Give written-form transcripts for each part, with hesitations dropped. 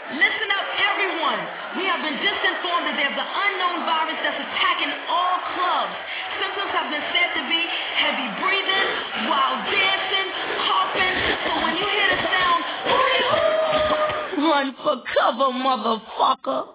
Listen up, everyone. We have been just informed that there's an unknown virus that's attacking all clubs. Symptoms have been said to be heavy breathing, wild dancing, coughing. So when you hear the sound, run for cover, motherfucker.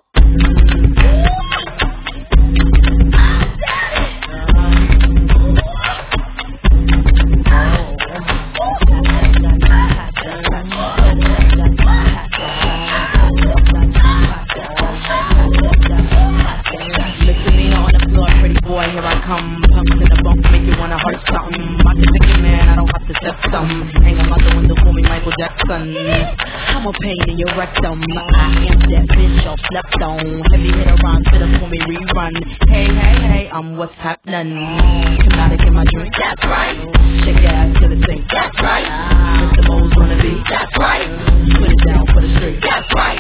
Boy, here I come, pumps in the bump, make you wanna hurt something. I can think man, I don't have to step some. Hang on out the window, call me Michael Jackson. I'm a pain in your rectum. I am that bitch y'all slept on. Heavy hit around, sit up for me rerun. Hey, hey, hey, I'm what's happening. Hypnotic in my drink, that's right. Shake your ass till it sink, that's right. Mr. Mo's wanna be, that's right. Put it down for the street, that's right.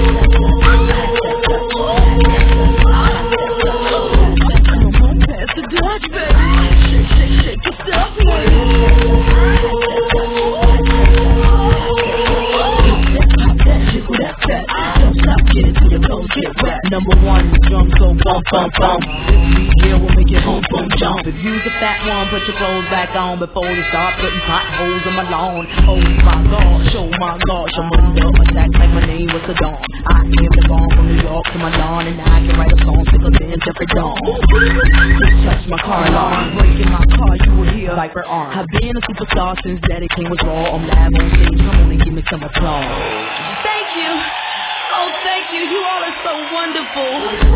The Dodge, baby. Shake, shake, shake your stuff, don't stop, get it till your clothes get wet. Number one, drum so bump, bump, bump. This beat here will make your boom, boom, jump. If you's a fat one, put your clothes back on before you start putting potholes in my lawn. Oh my gosh, oh my gosh, I'm under attack like my name was Saddam. I am the bomb from New York to my lawn, and I can write a song sicker than Jeffrey Dawn. Just touch my car alarm, breaking my car, you will hear Viper arm. I've been a superstar since Daddy King was raw. I'm live on stage, come on and give me some applause. Thank you. Oh, thank you. You all are so wonderful.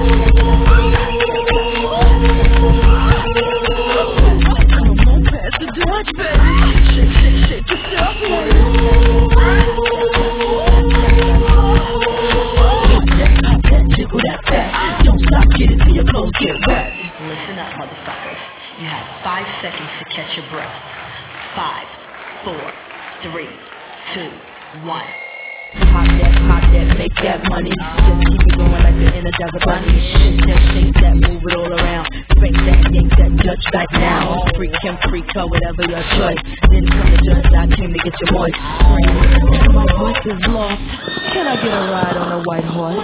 Come on, pass the Dodge, baby. Shake, shake, shake yourself, jiggle that fat. Don't stop, get it till your clothes get wet. Listen up, motherfuckers. You have 5 seconds to catch your breath. 5, 4, 3, 2, 1. Hot that, make that money. Just keep it going like the Energizer Bunny. Shake that, move it all around. Break that, yank that, judge back now. Freak him, freak her, whatever your choice. Then come to judge, I came to get your voice. My voice is lost. Can I get a ride on a white horse?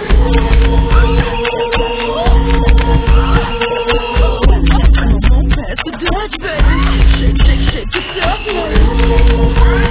Come on, pass the Dodge, baby. Shake, shake, shake yourself,